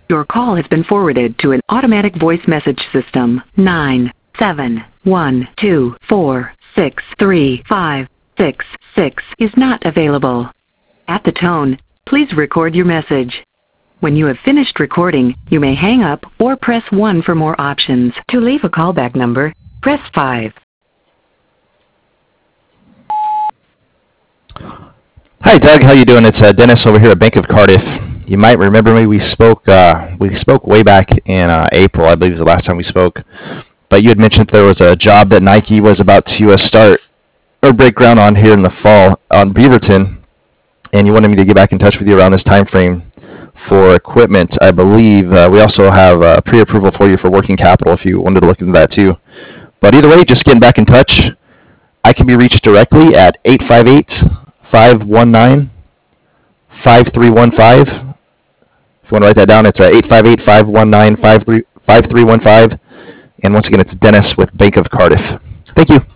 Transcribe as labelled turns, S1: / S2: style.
S1: Your call has been forwarded to an automatic voice message system. 97124635666 is not available. At the tone, please record your message. When you have finished recording, you may hang up or press 1 for more options. To leave a callback number, press 5.
S2: Hi, Doug. How you doing? It's Dennis over here at Bank of Cardiff. You might remember me. We spoke way back in April, I believe was the last time we spoke. But you had mentioned there was a job that Nike was about to start or break ground on here in the fall on Beaverton, and you wanted me to get back in touch with you around this time frame for equipment. I believe we also have pre-approval for you for working capital if you wanted to look into that too. But either way, just getting back in touch. I can be reached directly at 858-519-5315. If you want to write that down, it's 858-519-5315. And once again, it's Dennis with Bank of Cardiff. Thank you.